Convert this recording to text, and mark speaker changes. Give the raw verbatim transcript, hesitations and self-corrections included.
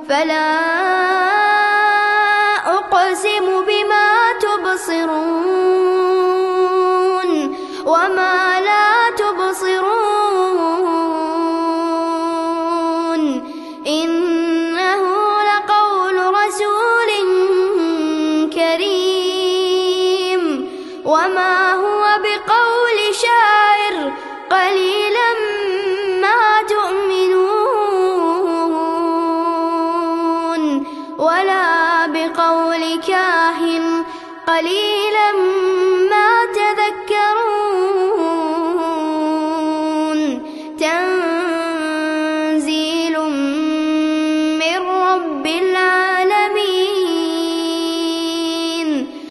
Speaker 1: فلا أقسم بما تبصرون وما لا تبصرون إنه لقول رسول كريم وما هو بقول شاعر قليلا ما تؤمنون ولا بقول كاهن قليلا